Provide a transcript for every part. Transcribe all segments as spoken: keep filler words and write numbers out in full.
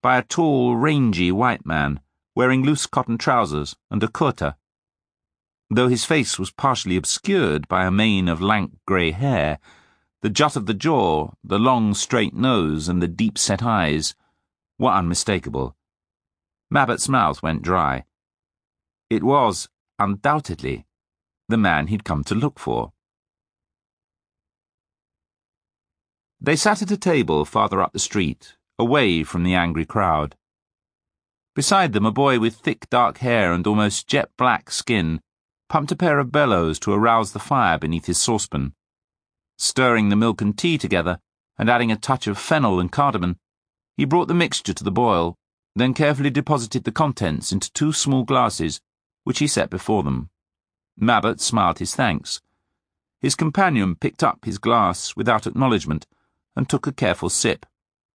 by a tall, rangy white man wearing loose cotton trousers and a kurta. Though his face was partially obscured by a mane of lank grey hair, the jut of the jaw, the long straight nose, and the deep-set eyes were unmistakable. Mabbott's mouth went dry. It was, undoubtedly, the man he'd come to look for. They sat at a table farther up the street, away from the angry crowd. Beside them, a boy with thick dark hair and almost jet-black skin pumped a pair of bellows to arouse the fire beneath his saucepan. Stirring the milk and tea together, and adding a touch of fennel and cardamom, he brought the mixture to the boil, then carefully deposited the contents into two small glasses, which he set before them. Mabbott smiled his thanks. His companion picked up his glass without acknowledgement and took a careful sip.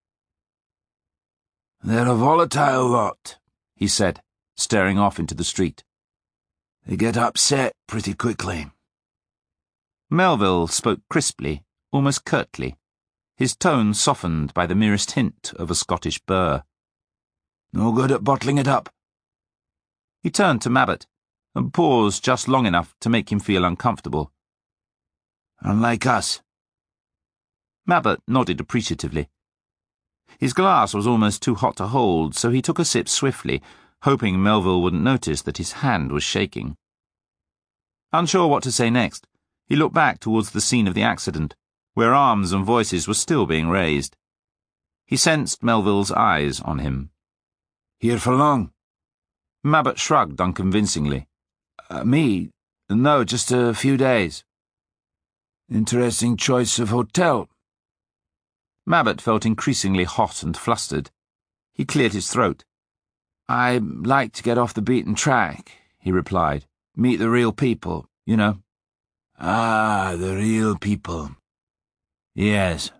"They're a volatile lot," he said, staring off into the street. "They get upset pretty quickly." Melville spoke crisply, almost curtly, his tone softened by the merest hint of a Scottish burr. "No good at bottling it up." He turned to Mabbott and paused just long enough to make him feel uncomfortable. "Unlike us." Mabbott nodded appreciatively. His glass was almost too hot to hold, so he took a sip swiftly, hoping Melville wouldn't notice that his hand was shaking. Unsure what to say next, he looked back towards the scene of the accident, where arms and voices were still being raised. He sensed Melville's eyes on him. "Here for long?" Mabbott shrugged unconvincingly. Uh, me? No, just a few days." "Interesting choice of hotel." Mabbott felt increasingly hot and flustered. He cleared his throat. "I like to get off the beaten track," he replied. "Meet the real people, you know." "Ah, the real people." "Yes."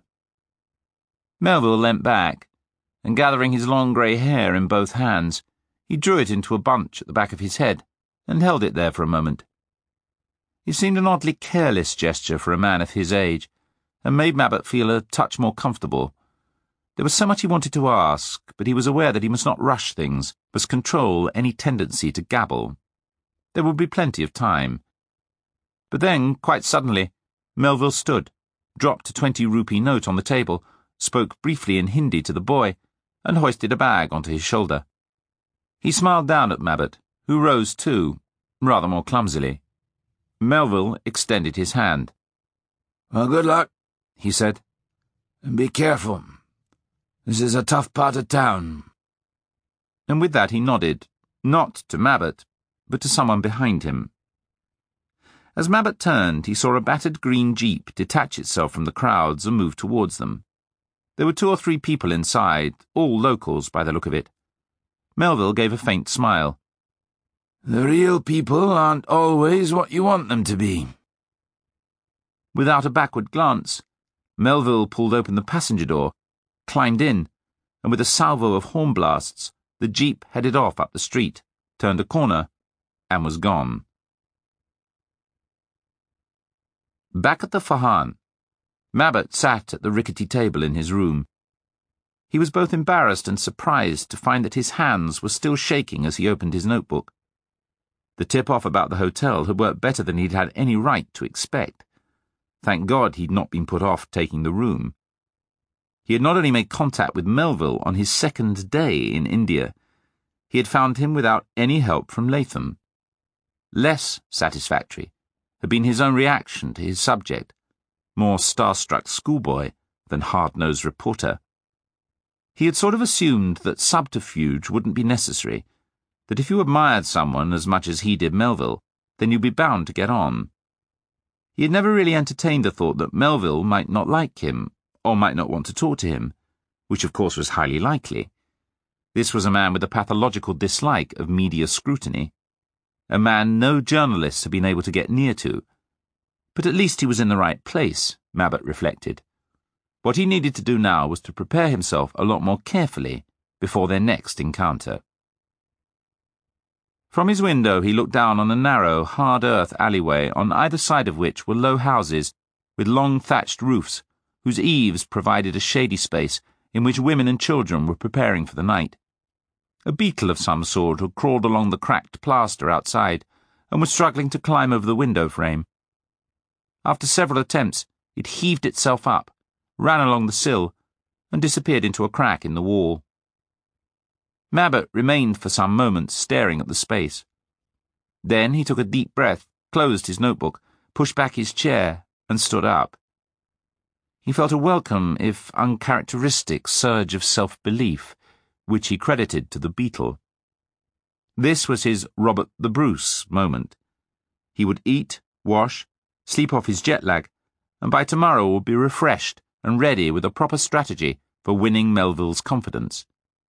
Melville leant back, and gathering his long grey hair in both hands, he drew it into a bunch at the back of his head and held it there for a moment. It seemed an oddly careless gesture for a man of his age, and made Mabbott feel a touch more comfortable. There was so much he wanted to ask, but he was aware that he must not rush things, must control any tendency to gabble. There would be plenty of time. But then, quite suddenly, Melville stood, dropped a twenty-rupee note on the table, spoke briefly in Hindi to the boy, and hoisted a bag onto his shoulder. He smiled down at Mabbott, who rose too, rather more clumsily. Melville extended his hand. "Well, good luck," he said. "And be careful. This is a tough part of town." And with that he nodded, not to Mabbott, but to someone behind him. As Mabbott turned, he saw a battered green jeep detach itself from the crowds and move towards them. There were two or three people inside, all locals by the look of it. Melville gave a faint smile. "The real people aren't always what you want them to be." Without a backward glance, Melville pulled open the passenger door, climbed in, and with a salvo of horn blasts, the jeep headed off up the street, turned a corner, and was gone. Back at the Farhan, Mabbott sat at the rickety table in his room. He was both embarrassed and surprised to find that his hands were still shaking as he opened his notebook. The tip-off about the hotel had worked better than he'd had any right to expect. Thank God he'd not been put off taking the room. He had not only made contact with Melville on his second day in India, he had found him without any help from Latham. Less satisfactory had been his own reaction to his subject, more starstruck schoolboy than hard-nosed reporter. He had sort of assumed that subterfuge wouldn't be necessary, that if you admired someone as much as he did Melville, then you'd be bound to get on. He had never really entertained the thought that Melville might not like him, or might not want to talk to him, which of course was highly likely. This was a man with a pathological dislike of media scrutiny, a man no journalists had been able to get near to. But at least he was in the right place, Mabbott reflected. What he needed to do now was to prepare himself a lot more carefully before their next encounter. From his window he looked down on a narrow, hard-earth alleyway on either side of which were low houses with long thatched roofs, whose eaves provided a shady space in which women and children were preparing for the night. A beetle of some sort had crawled along the cracked plaster outside and was struggling to climb over the window frame. After several attempts, it heaved itself up, ran along the sill, and disappeared into a crack in the wall. Mabbott remained for some moments staring at the space. Then he took a deep breath, closed his notebook, pushed back his chair, and stood up. He felt a welcome, if uncharacteristic, surge of self-belief, which he credited to the beetle. This was his Robert the Bruce moment. He would eat, wash, sleep off his jet lag, and by tomorrow would be refreshed and ready with a proper strategy for winning Melville's confidence.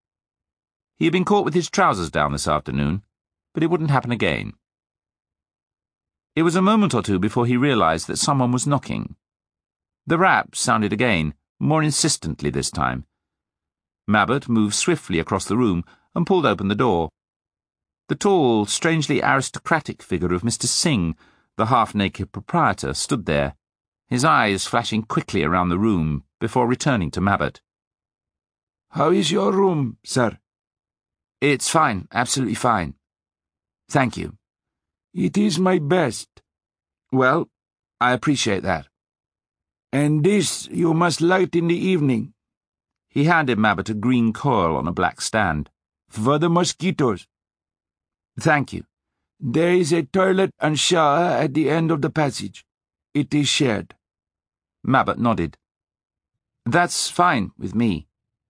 He had been caught with his trousers down this afternoon, but it wouldn't happen again. It was a moment or two before he realized that someone was knocking. The rap sounded again, more insistently this time. Mabbott moved swiftly across the room and pulled open the door. The tall, strangely aristocratic figure of Mister Singh, the half-naked proprietor, stood there, his eyes flashing quickly around the room before returning to Mabbott. "How is your room, sir?" "It's fine, absolutely fine. Thank you." "It is my best." "Well, I appreciate that." "And this you must light in the evening." He handed Mabbott a green coil on a black stand. "For the mosquitoes." "Thank you." "There is a toilet and shower at the end of the passage. It is shared." Mabbott nodded. "That's fine with me.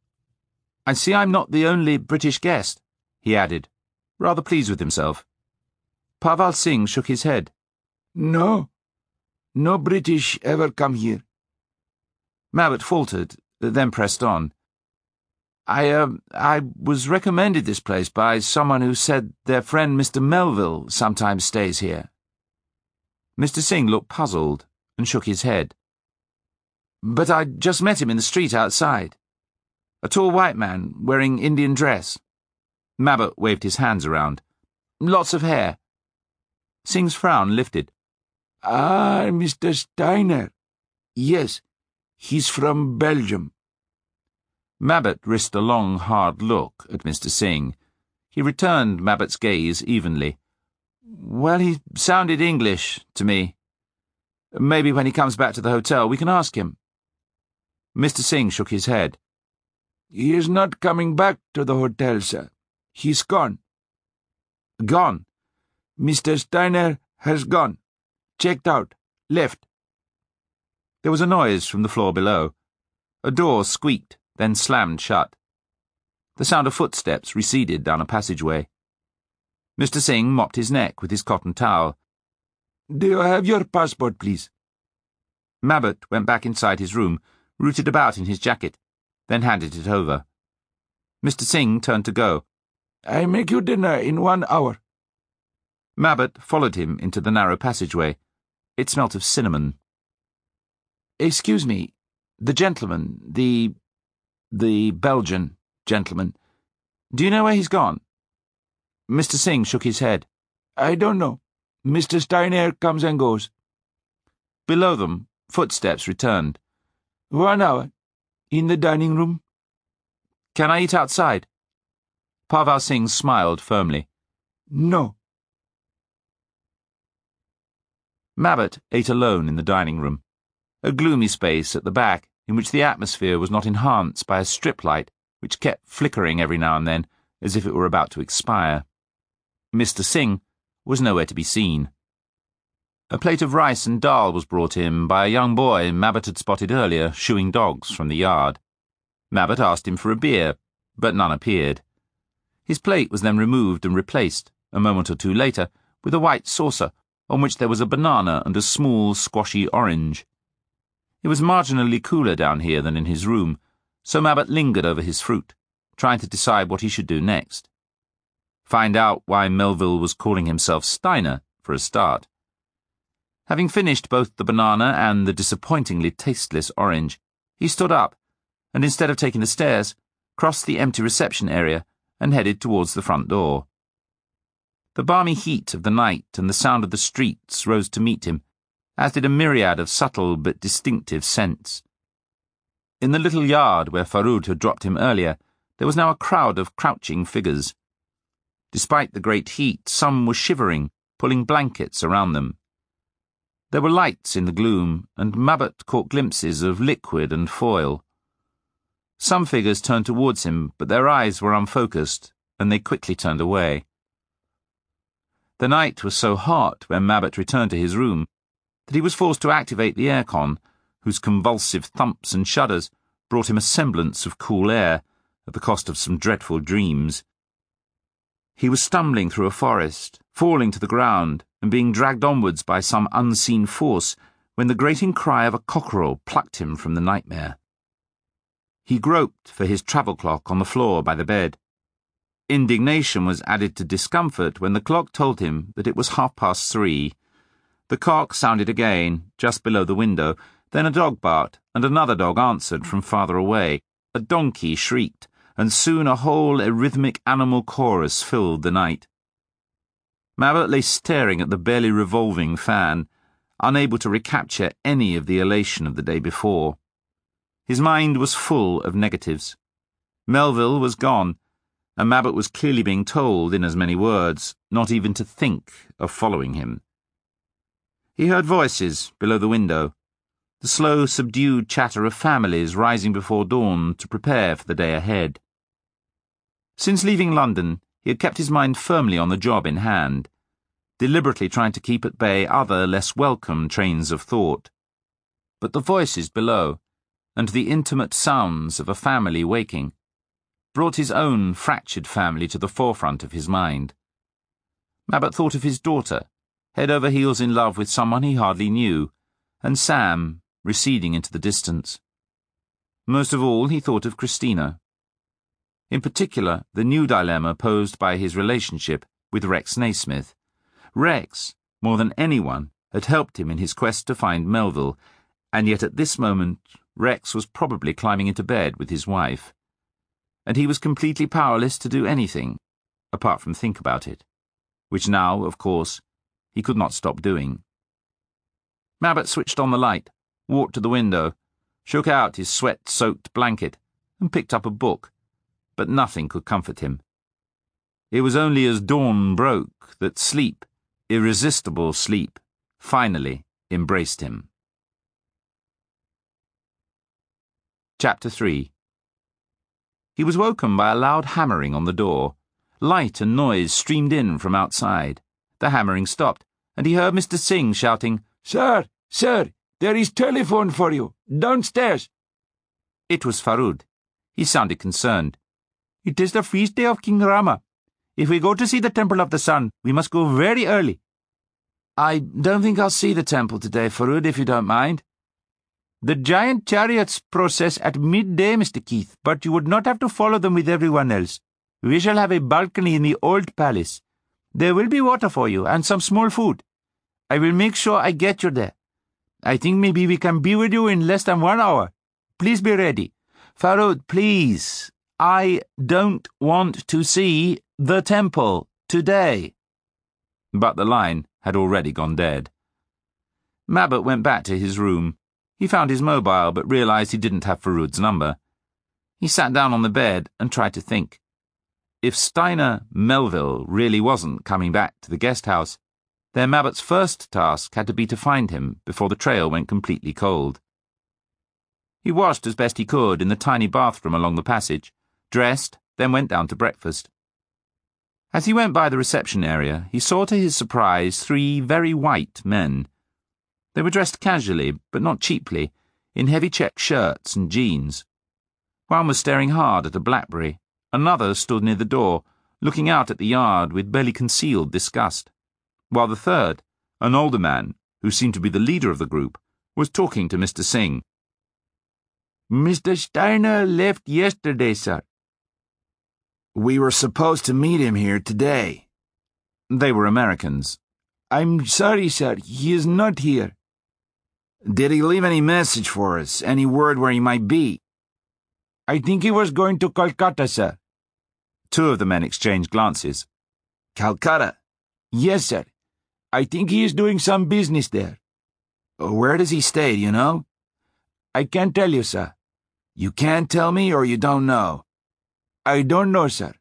I see I'm not the only British guest," he added, rather pleased with himself. Parval Singh shook his head. "No. No British ever come here." Mabbott faltered, then pressed on. I, uh, I was recommended this place by someone who said their friend Mister Melville sometimes stays here." Mister Singh looked puzzled and shook his head. "But I just met him in the street outside. A tall white man wearing Indian dress." Mabbott waved his hands around. "Lots of hair." Singh's frown lifted. "Ah, Mister Steiner. Yes, he's from Belgium." Mabbott risked a long, hard look at Mister Singh. He returned Mabbott's gaze evenly. "Well, he sounded English to me. Maybe when he comes back to the hotel we can ask him." Mister Singh shook his head. "He is not coming back to the hotel, sir. He's gone." "Gone?" "Mister Steiner has gone. Checked out. Left." There was a noise from the floor below. A door squeaked, then slammed shut. The sound of footsteps receded down a passageway. Mister Singh mopped his neck with his cotton towel. "Do you have your passport, please?" Mabbott went back inside his room, rooted about in his jacket, then handed it over. Mister Singh turned to go. "I make you dinner in one hour." Mabbott followed him into the narrow passageway. It smelt of cinnamon. "Excuse me, the gentleman, the... the Belgian gentleman. Do you know where he's gone?" Mister Singh shook his head. "I don't know. Mister Steiner comes and goes." Below them, footsteps returned. "One hour. In the dining room." "Can I eat outside?" Parval Singh smiled firmly. "No." Mabbott ate alone in the dining room, a gloomy space at the back in which the atmosphere was not enhanced by a strip light which kept flickering every now and then as if it were about to expire. Mister Singh was nowhere to be seen. A plate of rice and dal was brought in by a young boy Mabbott had spotted earlier shooing dogs from the yard. Mabbott asked him for a beer, but none appeared. His plate was then removed and replaced, a moment or two later, with a white saucer on which there was a banana and a small, squashy orange. It was marginally cooler down here than in his room, so Mabbott lingered over his fruit, trying to decide what he should do next. Find out why Melville was calling himself Steiner, for a start. Having finished both the banana and the disappointingly tasteless orange, he stood up, and instead of taking the stairs, crossed the empty reception area and headed towards the front door. The balmy heat of the night and the sound of the streets rose to meet him, as did a myriad of subtle but distinctive scents. In the little yard where Farud had dropped him earlier, there was now a crowd of crouching figures. Despite the great heat, some were shivering, pulling blankets around them. There were lights in the gloom, and Mabbott caught glimpses of liquid and foil. Some figures turned towards him, but their eyes were unfocused, and they quickly turned away. The night was so hot when Mabbott returned to his room that he was forced to activate the aircon, whose convulsive thumps and shudders brought him a semblance of cool air at the cost of some dreadful dreams. He was stumbling through a forest, falling to the ground and being dragged onwards by some unseen force when the grating cry of a cockerel plucked him from the nightmare. He groped for his travel clock on the floor by the bed. Indignation was added to discomfort when the clock told him that it was half past three. The cock sounded again, just below the window, then a dog barked, and another dog answered from farther away. A donkey shrieked, and soon a whole arrhythmic animal chorus filled the night. Mabbott lay staring at the barely revolving fan, unable to recapture any of the elation of the day before. His mind was full of negatives. Melville was gone, and Mabbott was clearly being told, in as many words, not even to think of following him. He heard voices below the window, the slow, subdued chatter of families rising before dawn to prepare for the day ahead. Since leaving London, he had kept his mind firmly on the job in hand, deliberately trying to keep at bay other, less welcome trains of thought. But the voices below, and the intimate sounds of a family waking, brought his own fractured family to the forefront of his mind. Mabbott thought of his daughter, head over heels in love with someone he hardly knew, and Sam, receding into the distance. Most of all, he thought of Christina. In particular, the new dilemma posed by his relationship with Rex Naismith. Rex, more than anyone, had helped him in his quest to find Melville, and yet at this moment Rex was probably climbing into bed with his wife. And he was completely powerless to do anything, apart from think about it, which now, of course, he could not stop doing. Mabbott switched on the light, walked to the window, shook out his sweat-soaked blanket, and picked up a book, but nothing could comfort him. It was only as dawn broke that sleep, irresistible sleep, finally embraced him. Chapter three. He was woken by a loud hammering on the door. Light and noise streamed in from outside. The hammering stopped, and he heard Mister Singh shouting, "Sir, sir, there is telephone for you, downstairs." It was Farud. He sounded concerned. "It is the feast day of King Rama. If we go to see the Temple of the Sun, we must go very early." "I don't think I'll see the temple today, Farud, if you don't mind." "The giant chariots process at midday, Mister Keith, but you would not have to follow them with everyone else. We shall have a balcony in the old palace. There will be water for you, and some small food. I will make sure I get you there. I think maybe we can be with you in less than one hour. Please be ready. Farud, please. I don't want to see the temple today." But the line had already gone dead. Mabbott went back to his room. He found his mobile, but realized he didn't have Farud's number. He sat down on the bed and tried to think. If Steiner Melville really wasn't coming back to the guest house, then Mabbott's first task had to be to find him before the trail went completely cold. He washed as best he could in the tiny bathroom along the passage, dressed, then went down to breakfast. As he went by the reception area, he saw to his surprise three very white men. They were dressed casually, but not cheaply, in heavy check shirts and jeans. One was staring hard at a BlackBerry. Another stood near the door, looking out at the yard with barely concealed disgust, while the third, an older man, who seemed to be the leader of the group, was talking to Mister Singh. "Mister Steiner left yesterday, sir." "We were supposed to meet him here today." They were Americans. "I'm sorry, sir, he is not here." "Did he leave any message for us? Any word where he might be?" "I think he was going to Calcutta, sir." Two of the men exchanged glances. "Calcutta?" "Yes, sir. I think he is doing some business there." "Where does he stay, do you know?" "I can't tell you, sir. You can't tell me or you don't know? I don't know, sir.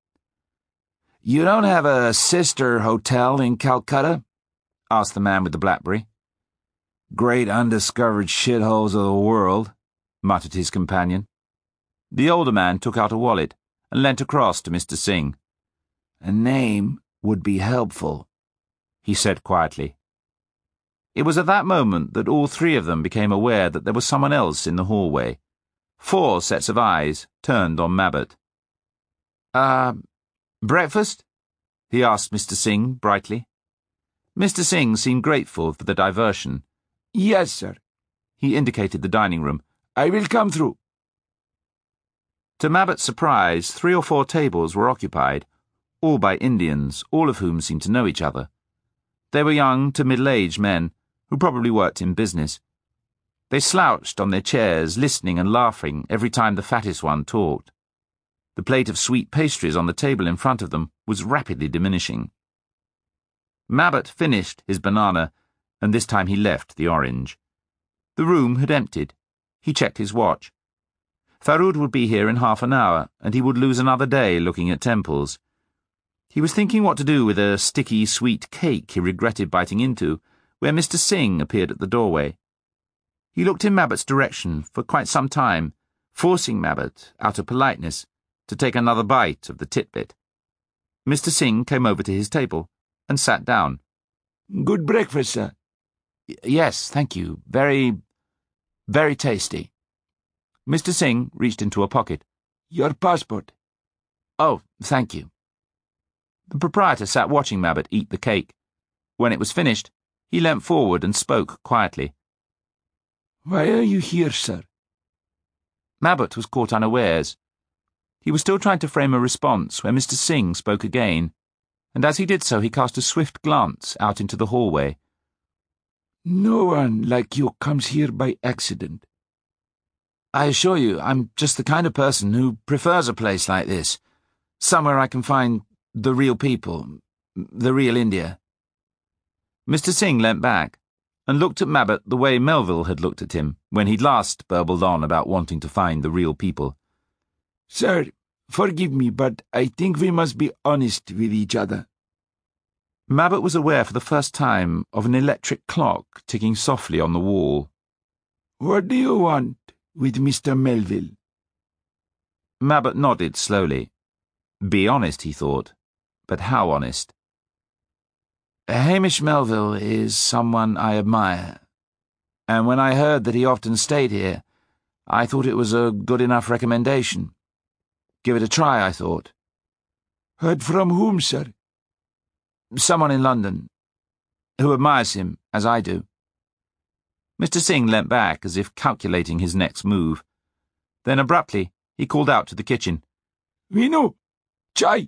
You don't have a sister hotel in Calcutta? Asked the man with the BlackBerry. Great undiscovered shitholes of the world, muttered his companion. The older man took out a wallet and leant across to Mister Singh. A name would be helpful, he said quietly. It was at that moment that all three of them became aware that there was someone else in the hallway. Four sets of eyes turned on Mabbott. Uh, breakfast? He asked Mister Singh brightly. Mister Singh seemed grateful for the diversion. Yes, sir. He indicated the dining room. I will come through. To Mabbott's surprise, three or four tables were occupied, all by Indians, all of whom seemed to know each other. They were young to middle-aged men, who probably worked in business. They slouched on their chairs, listening and laughing every time the fattest one talked. The plate of sweet pastries on the table in front of them was rapidly diminishing. Mabbott finished his banana, and this time he left the orange. The room had emptied. He checked his watch. Farood would be here in half an hour, and he would lose another day looking at temples. He was thinking what to do with a sticky, sweet cake he regretted biting into, where Mister Singh appeared at the doorway. He looked in Mabbott's direction for quite some time, forcing Mabbott, out of politeness, to take another bite of the titbit. Mister Singh came over to his table and sat down. Good breakfast, sir. Y- yes, thank you. Very, very tasty. Mister Singh reached into a pocket. Your passport. Oh, thank you. The proprietor sat watching Mabbott eat the cake. When it was finished, he leant forward and spoke quietly. Why are you here, sir? Mabbott was caught unawares. He was still trying to frame a response when Mister Singh spoke again, and as he did so he cast a swift glance out into the hallway. No one like you comes here by accident. I assure you, I'm just the kind of person who prefers a place like this, somewhere I can find the real people, the real India. Mister Singh leant back and looked at Mabbott the way Melville had looked at him when he'd last burbled on about wanting to find the real people. Sir, forgive me, but I think we must be honest with each other. Mabbott was aware for the first time of an electric clock ticking softly on the wall. What do you want with Mister Melville? Mabbott nodded slowly. Be honest, he thought. But how honest? Hamish Melville is someone I admire, and when I heard that he often stayed here, I thought it was a good enough recommendation. Give it a try, I thought. Heard from whom, sir? Someone in London, who admires him, as I do. Mister Singh leant back as if calculating his next move. Then abruptly he called out to the kitchen. Vinu! Chai!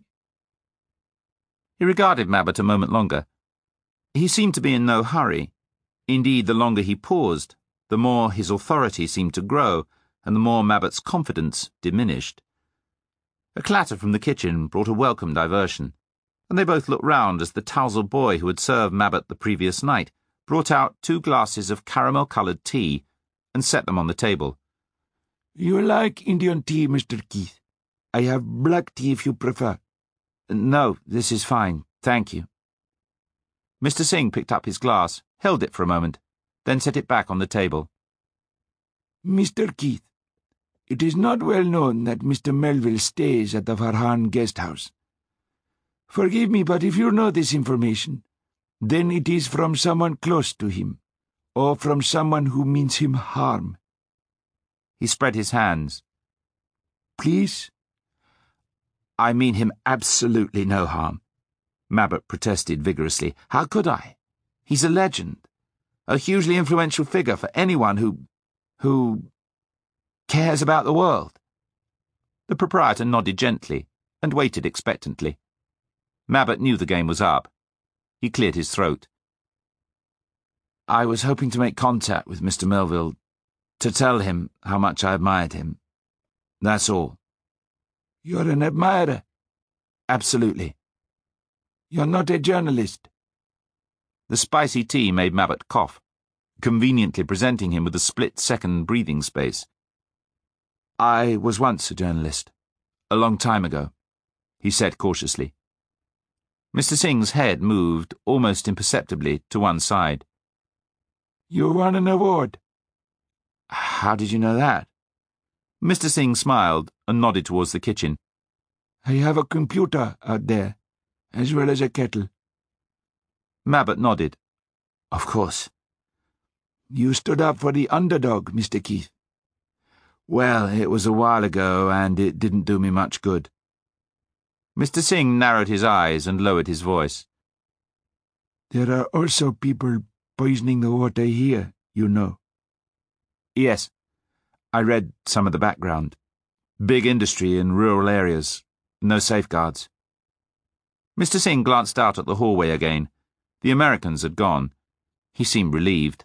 He regarded Mabbott a moment longer. He seemed to be in no hurry. Indeed, the longer he paused, the more his authority seemed to grow, and the more Mabbott's confidence diminished. A clatter from the kitchen brought a welcome diversion, and they both looked round as the tousled boy who had served Mabbott the previous night brought out two glasses of caramel-coloured tea and set them on the table. You like Indian tea, Mister Keith? I have black tea if you prefer. No, this is fine, thank you. Mister Singh picked up his glass, held it for a moment, then set it back on the table. Mister Keith, it is not well known that Mister Melville stays at the Farhan guest house. Forgive me, but if you know this information, then it is from someone close to him, or from someone who means him harm. He spread his hands. Please? I mean him absolutely no harm, Mabbott protested vigorously. How could I? He's a legend, a hugely influential figure for anyone who... who... cares about the world. The proprietor nodded gently and waited expectantly. Mabbott knew the game was up. He cleared his throat. I was hoping to make contact with Mister Melville, to tell him how much I admired him. That's all. You're an admirer? Absolutely. You're not a journalist? The spicy tea made Mabbott cough, conveniently presenting him with a split-second breathing space. I was once a journalist. A long time ago, he said cautiously. Mister Singh's head moved, almost imperceptibly, to one side. You won an award. How did you know that? Mister Singh smiled and nodded towards the kitchen. I have a computer out there, as well as a kettle. Mabbott nodded. Of course. You stood up for the underdog, Mister Keith. Well, it was a while ago, and it didn't do me much good. Mister Singh narrowed his eyes and lowered his voice. There are also people poisoning the water here, you know. Yes, I read some of the background. Big industry in rural areas. No safeguards. Mister Singh glanced out at the hallway again. The Americans had gone. He seemed relieved.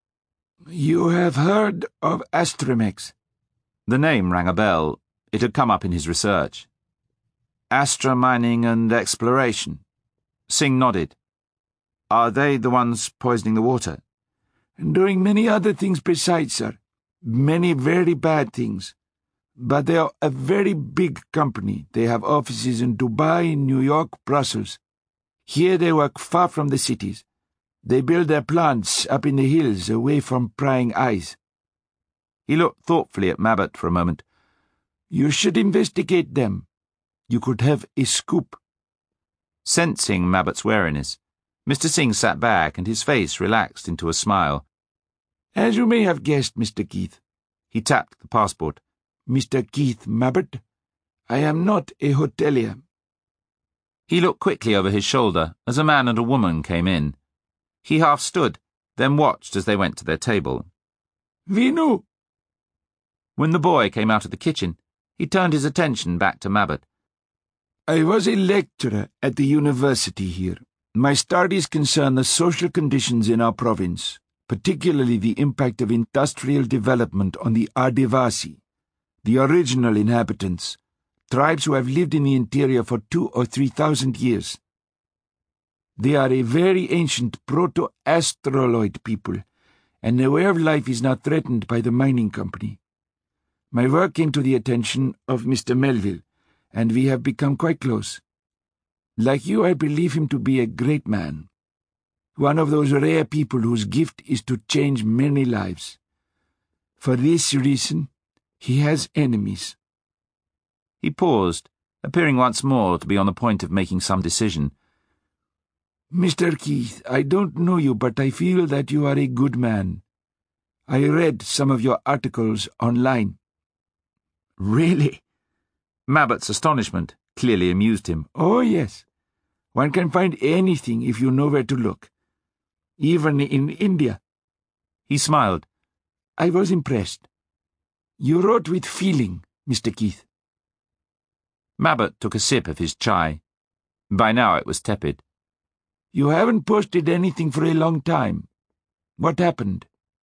You have heard of Astramex? The name rang a bell. It had come up in his research. Astra Mining and Exploration. Singh nodded. Are they the ones poisoning the water? And doing many other things besides, sir. Many very bad things. But they are a very big company. They have offices in Dubai, New York, Brussels. Here they work far from the cities. They build their plants up in the hills, away from prying eyes. He looked thoughtfully at Mabbott for a moment. You should investigate them. You could have a scoop. Sensing Mabbott's wariness, Mister Singh sat back and his face relaxed into a smile. As you may have guessed, Mister Keith. He tapped the passport. Mister Keith Mabbott, I am not a hotelier. He looked quickly over his shoulder as a man and a woman came in. He half stood, then watched as they went to their table. Vinu! When the boy came out of the kitchen, he turned his attention back to Mabbott. I was a lecturer at the university here. My studies concern the social conditions in our province, particularly the impact of industrial development on the Adivasi, the original inhabitants, tribes who have lived in the interior for two or three thousand years. They are a very ancient proto-astroloid people, and their way of life is now threatened by the mining company. My work came to the attention of Mister Melville, and we have become quite close. Like you, I believe him to be a great man. One of those rare people whose gift is to change many lives. For this reason, he has enemies. He paused, appearing once more to be on the point of making some decision. Mister Keith, I don't know you, but I feel that you are a good man. I read some of your articles online. Really? Mabbott's astonishment clearly amused him. Oh, yes. One can find anything if you know where to look. Even in India. He smiled. I was impressed. You wrote with feeling, Mister Keith. Mabbott took a sip of his chai. By now it was tepid. You haven't posted anything for a long time. What happened?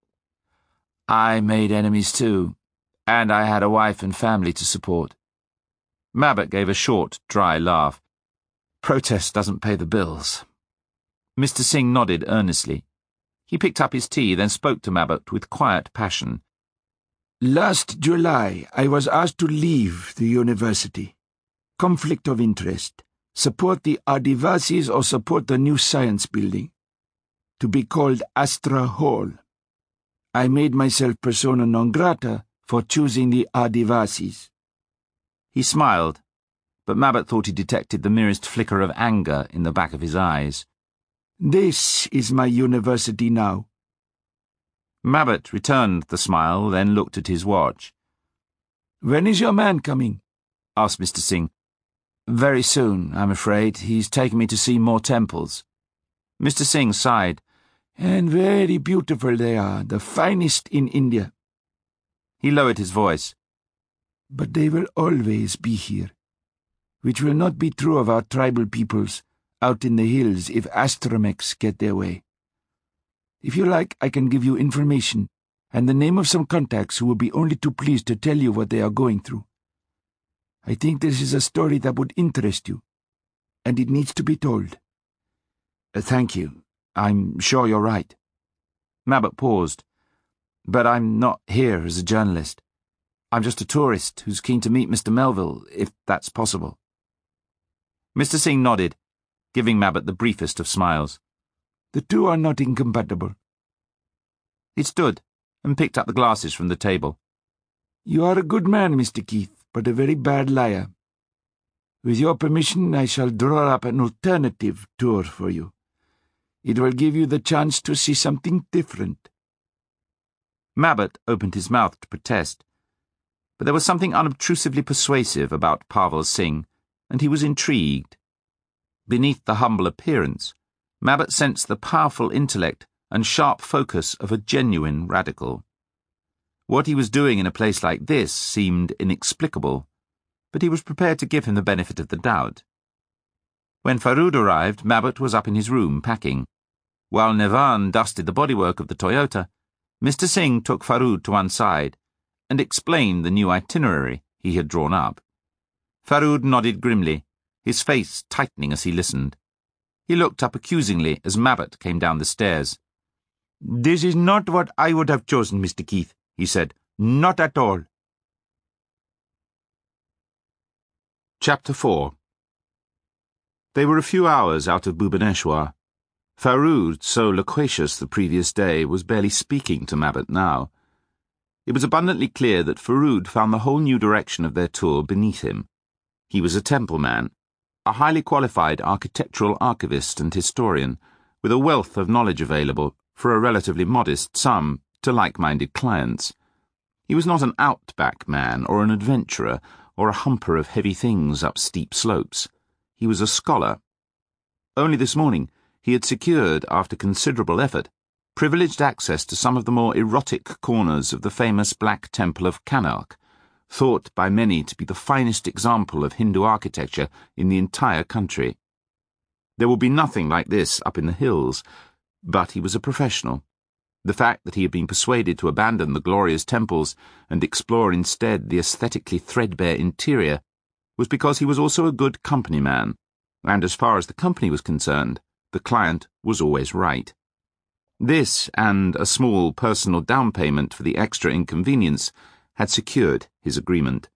I made enemies too, and I had a wife and family to support. Mabbott gave a short, dry laugh. Protest doesn't pay the bills. Mister Singh nodded earnestly. He picked up his tea, then spoke to Mabbott with quiet passion. Last July, I was asked to leave the university. Conflict of interest. Support the Adivasis or support the new science building. To be called Astra Hall. I made myself persona non grata for choosing the Adivasis. He smiled, but Mabbott thought he detected the merest flicker of anger in the back of his eyes. This is my university now. Mabbott returned the smile, then looked at his watch. When is your man coming? Asked Mister Singh. Very soon, I'm afraid. He's taken me to see more temples. Mister Singh sighed. And very beautiful they are, the finest in India. He lowered his voice. But they will always be here, which will not be true of our tribal peoples out in the hills if Astramex get their way. If you like, I can give you information and the name of some contacts who will be only too pleased to tell you what they are going through. I think this is a story that would interest you, and it needs to be told. Uh, thank you. I'm sure you're right. Mabbott paused. But I'm not here as a journalist. I'm just a tourist who's keen to meet Mister Melville, if that's possible. Mister Singh nodded, giving Mabbutt the briefest of smiles. The two are not incompatible. He stood and picked up the glasses from the table. You are a good man, Mister Keith, but a very bad liar. With your permission, I shall draw up an alternative tour for you. It will give you the chance to see something different. Mabbutt opened his mouth to protest, but there was something unobtrusively persuasive about Pavel Singh, and he was intrigued. Beneath the humble appearance, Mabbutt sensed the powerful intellect and sharp focus of a genuine radical. What he was doing in a place like this seemed inexplicable, but he was prepared to give him the benefit of the doubt. When Farood arrived, Mabbutt was up in his room packing. While Nevan dusted the bodywork of the Toyota, Mister Singh took Farood to one side and explained the new itinerary he had drawn up. Farood nodded grimly, his face tightening as he listened. He looked up accusingly as Mabbutt came down the stairs. This is not what I would have chosen, Mister Keith, he said. Not at all. Chapter four. They were a few hours out of Bhubaneswar. Farood, so loquacious the previous day, was barely speaking to Mabbutt now. It was abundantly clear that Farood found the whole new direction of their tour beneath him. He was a temple man, a highly qualified architectural archivist and historian, with a wealth of knowledge available, for a relatively modest sum, to like-minded clients. He was not an outback man or an adventurer, or a humper of heavy things up steep slopes. He was a scholar. Only this morning he had secured, after considerable effort, privileged access to some of the more erotic corners of the famous Black Temple of Kanark, thought by many to be the finest example of Hindu architecture in the entire country. There would be nothing like this up in the hills, but he was a professional. The fact that he had been persuaded to abandon the glorious temples and explore instead the aesthetically threadbare interior was because he was also a good company man, and as far as the company was concerned, the client was always right. This, and a small personal down payment for the extra inconvenience, had secured his agreement.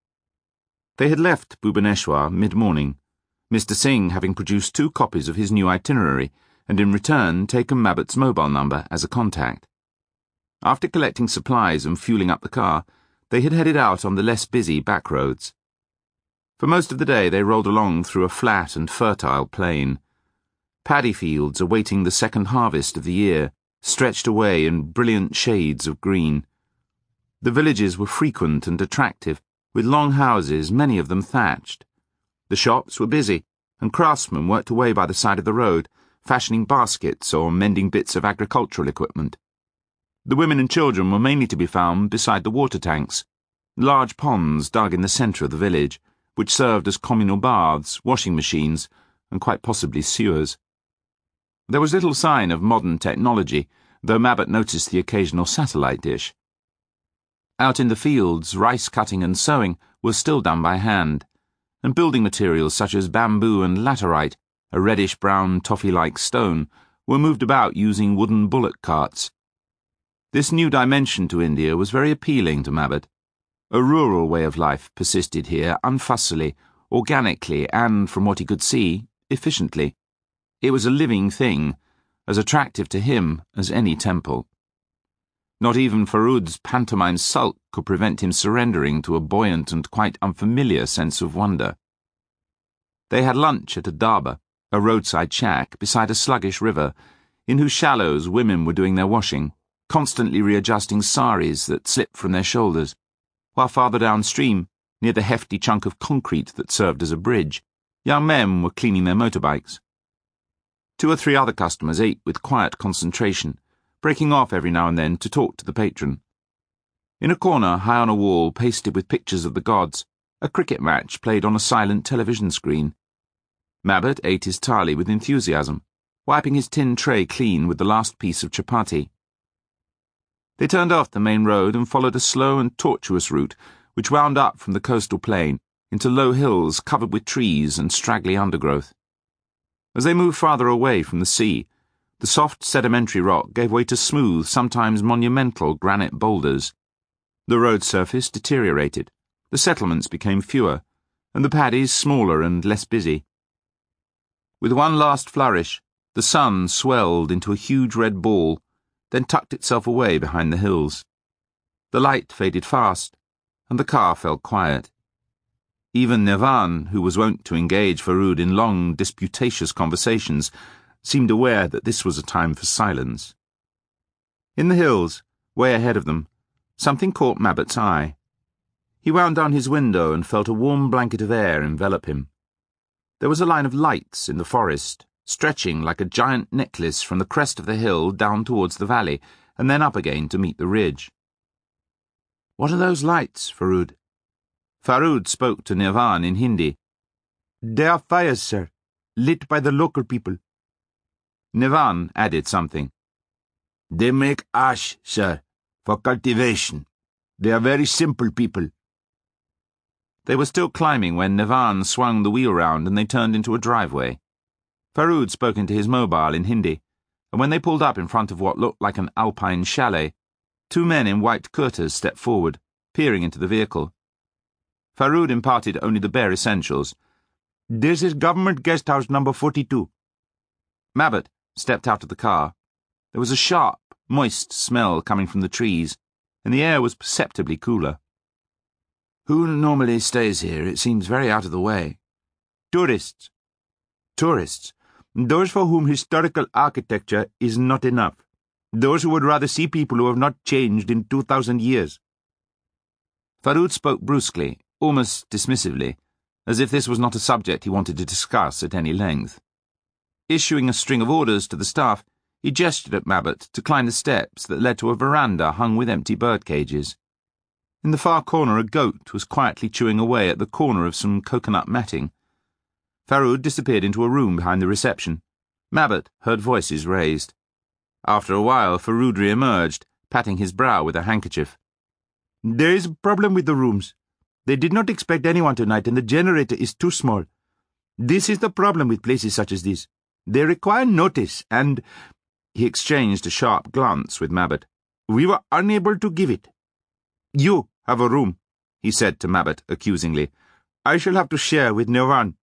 They had left Bhubaneswar mid-morning, Mister Singh having produced two copies of his new itinerary, and in return taken Mabbutt's mobile number as a contact. After collecting supplies and fueling up the car, they had headed out on the less busy back roads. For most of the day they rolled along through a flat and fertile plain. Paddy fields awaiting the second harvest of the year stretched away in brilliant shades of green. The villages were frequent and attractive, with long houses, many of them thatched. The shops were busy, and craftsmen worked away by the side of the road, fashioning baskets or mending bits of agricultural equipment. The women and children were mainly to be found beside the water tanks, large ponds dug in the centre of the village, which served as communal baths, washing machines, and quite possibly sewers. There was little sign of modern technology, though Mabbutt noticed the occasional satellite dish. Out in the fields, rice cutting and sowing was still done by hand, and building materials such as bamboo and laterite, a reddish-brown toffee-like stone, were moved about using wooden bullock carts. This new dimension to India was very appealing to Mabbutt. A rural way of life persisted here unfussily, organically, and, from what he could see, efficiently. It was a living thing, as attractive to him as any temple. Not even Farood's pantomime sulk could prevent him surrendering to a buoyant and quite unfamiliar sense of wonder. They had lunch at a dhaba, a roadside shack beside a sluggish river, in whose shallows women were doing their washing, constantly readjusting saris that slipped from their shoulders, while farther downstream, near the hefty chunk of concrete that served as a bridge, young men were cleaning their motorbikes. Two or three other customers ate with quiet concentration, breaking off every now and then to talk to the patron. In a corner, high on a wall pasted with pictures of the gods, a cricket match played on a silent television screen. Mabbutt ate his thali with enthusiasm, wiping his tin tray clean with the last piece of chapati. They turned off the main road and followed a slow and tortuous route which wound up from the coastal plain into low hills covered with trees and straggly undergrowth. As they moved farther away from the sea, the soft sedimentary rock gave way to smooth, sometimes monumental granite boulders. The road surface deteriorated, the settlements became fewer, and the paddies smaller and less busy. With one last flourish, the sun swelled into a huge red ball, then tucked itself away behind the hills. The light faded fast, and the car fell quiet. Even Nevan, who was wont to engage Farood in long, disputatious conversations, seemed aware that this was a time for silence. In the hills, way ahead of them, something caught Mabbett's eye. He wound down his window and felt a warm blanket of air envelop him. There was a line of lights in the forest, stretching like a giant necklace from the crest of the hill down towards the valley, and then up again to meet the ridge. "What are those lights, Farood?" Farood spoke to Nevan in Hindi. "They are fires, sir, lit by the local people." Nevan added something. "They make ash, sir, for cultivation. They are very simple people." They were still climbing when Nevan swung the wheel round and they turned into a driveway. Farood spoke into his mobile in Hindi, and when they pulled up in front of what looked like an alpine chalet, two men in white kurtas stepped forward, peering into the vehicle. Farood imparted only the bare essentials. "This is Government Guest House number forty-two. Mabbett stepped out of the car. There was a sharp, moist smell coming from the trees, and the air was perceptibly cooler. "Who normally stays here? It seems very out of the way." "Tourists." "Tourists? Those for whom historical architecture is not enough. Those who would rather see people who have not changed in two thousand years." Farood spoke brusquely, almost dismissively, as if this was not a subject he wanted to discuss at any length. Issuing a string of orders to the staff, he gestured at Mabbett to climb the steps that led to a veranda hung with empty bird cages. In the far corner a goat was quietly chewing away at the corner of some coconut matting. Farood disappeared into a room behind the reception. Mabbett heard voices raised. After a while Farood re-emerged, patting his brow with a handkerchief. "There is a problem with the rooms. They did not expect anyone tonight, and the generator is too small. This is the problem with places such as this. They require notice, and—" He exchanged a sharp glance with Mabbett. "We were unable to give it." "You have a room," he said to Mabbett accusingly. "I shall have to share with Nevan."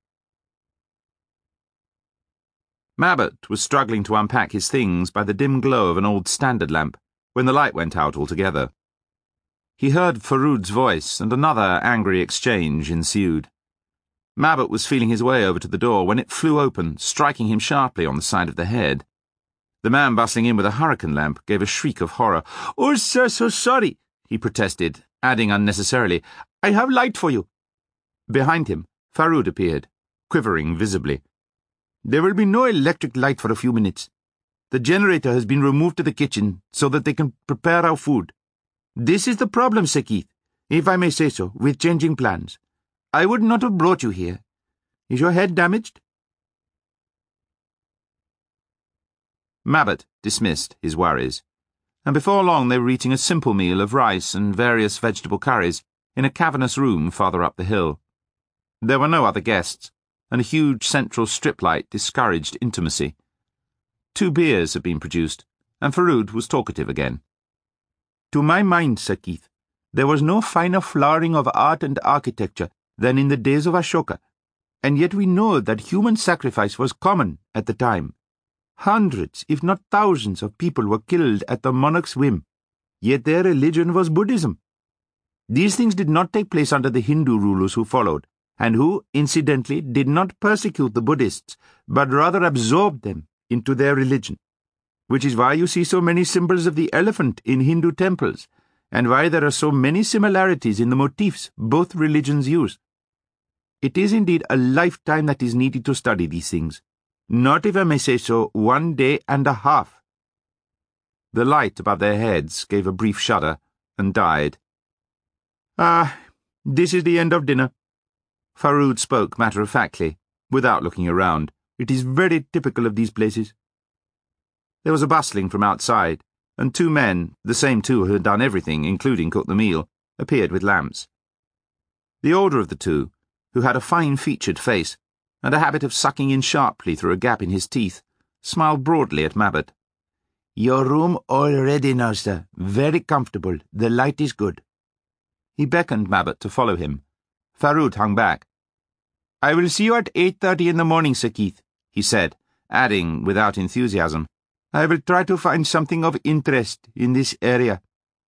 Mabbett was struggling to unpack his things by the dim glow of an old standard lamp when the light went out altogether. He heard Farood's voice, and another angry exchange ensued. Mabbett was feeling his way over to the door when it flew open, striking him sharply on the side of the head. The man bustling in with a hurricane lamp gave a shriek of horror. "Oh, sir, so sorry," he protested, adding unnecessarily, "I have light for you." Behind him, Farood appeared, quivering visibly. "There will be no electric light for a few minutes. The generator has been removed to the kitchen so that they can prepare our food. This is the problem, Sir Keith, if I may say so, with changing plans. I would not have brought you here. Is your head damaged?" Mabbett dismissed his worries, and before long they were eating a simple meal of rice and various vegetable curries in a cavernous room farther up the hill. There were no other guests, and a huge central strip light discouraged intimacy. Two beers had been produced, and Farood was talkative again. "To my mind, Sir Keith, there was no finer flowering of art and architecture than in the days of Ashoka, and yet we know that human sacrifice was common at the time. Hundreds, if not thousands, of people were killed at the monarch's whim, yet their religion was Buddhism. These things did not take place under the Hindu rulers who followed, and who, incidentally, did not persecute the Buddhists, but rather absorbed them into their religion, which is why you see so many symbols of the elephant in Hindu temples, and why there are so many similarities in the motifs both religions use. It is indeed a lifetime that is needed to study these things, not, if I may say so, one day and a half." The light above their heads gave a brief shudder and died. "Ah, this is the end of dinner." Farood spoke matter-of-factly, without looking around. "It is very typical of these places." There was a bustling from outside, and two men, the same two who had done everything, including cook the meal, appeared with lamps. The older of the two, who had a fine-featured face, and a habit of sucking in sharply through a gap in his teeth, smiled broadly at Mabbett. "Your room all ready now, sir. Very comfortable. The light is good." He beckoned Mabbott to follow him. Farrud hung back. "I will see you at eight thirty in the morning, Sir Keith," he said, adding, without enthusiasm, "I will try to find something of interest in this area."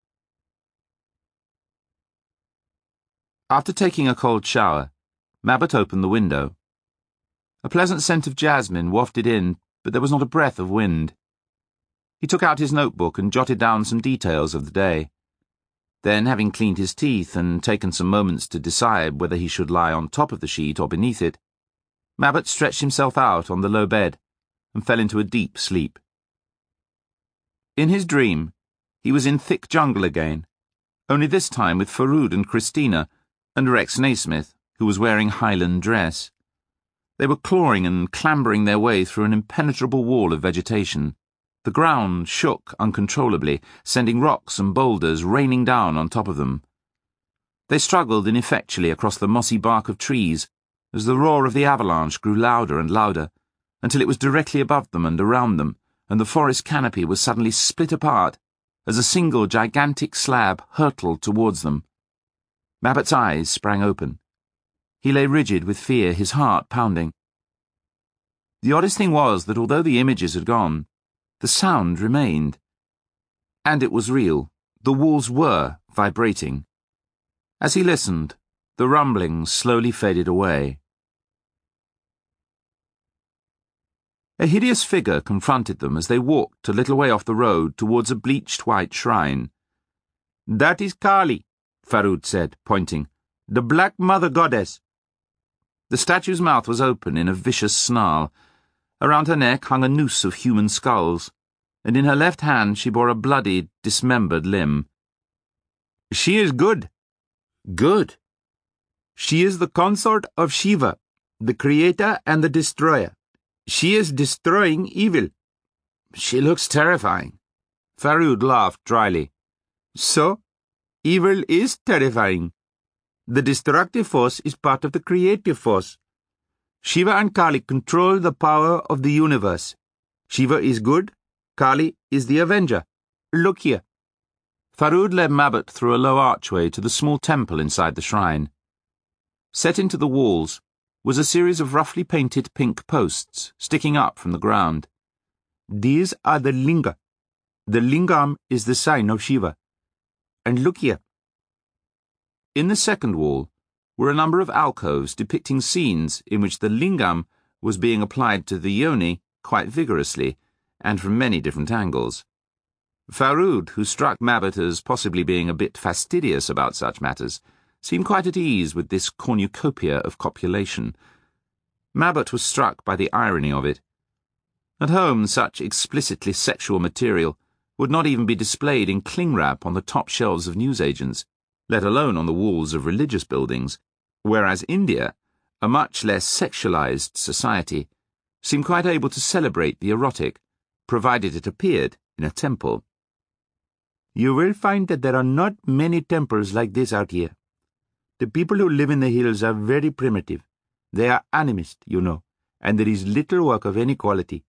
After taking a cold shower, Mabbott opened the window. A pleasant scent of jasmine wafted in, but there was not a breath of wind. He took out his notebook and jotted down some details of the day. Then, having cleaned his teeth and taken some moments to decide whether he should lie on top of the sheet or beneath it, Mabbott stretched himself out on the low bed and fell into a deep sleep. In his dream, he was in thick jungle again, only this time with Farrud and Christina and Rex Naismith, who was wearing Highland dress. They were clawing and clambering their way through an impenetrable wall of vegetation. The ground shook uncontrollably, sending rocks and boulders raining down on top of them. They struggled ineffectually across the mossy bark of trees as the roar of the avalanche grew louder and louder, until it was directly above them and around them, and the forest canopy was suddenly split apart as a single gigantic slab hurtled towards them. Mabbott's eyes sprang open. He lay rigid with fear, his heart pounding. The oddest thing was that although the images had gone, the sound remained. And it was real. The walls were vibrating. As he listened, the rumblings slowly faded away. A hideous figure confronted them as they walked a little way off the road towards a bleached white shrine. "That is Kali," Farrud said, pointing. "The Black Mother Goddess." The statue's mouth was open in a vicious snarl. Around her neck hung a noose of human skulls, and in her left hand she bore a bloody, dismembered limb. "She is good." "Good?" "She is the consort of Shiva, the creator and the destroyer. She is destroying evil." "She looks terrifying." Farrud laughed dryly. "So, evil is terrifying. The destructive force is part of the creative force. Shiva and Kali control the power of the universe. Shiva is good, Kali is the avenger. Look here." Farrud led Mabbott through a low archway to the small temple inside the shrine. Set into the walls was a series of roughly painted pink posts sticking up from the ground. "These are the linga. The lingam is the sign of Shiva. And look here." In the second wall were a number of alcoves depicting scenes in which the lingam was being applied to the yoni quite vigorously, and from many different angles. Farrud, who struck Mabbott as possibly being a bit fastidious about such matters, seemed quite at ease with this cornucopia of copulation. Mabbott was struck by the irony of it. At home, such explicitly sexual material would not even be displayed in cling wrap on the top shelves of newsagents, let alone on the walls of religious buildings, whereas India, a much less sexualized society, seemed quite able to celebrate the erotic, provided it appeared in a temple. "You will find that there are not many temples like this out here. The people who live in the hills are very primitive. They are animist, you know, and there is little work of any quality."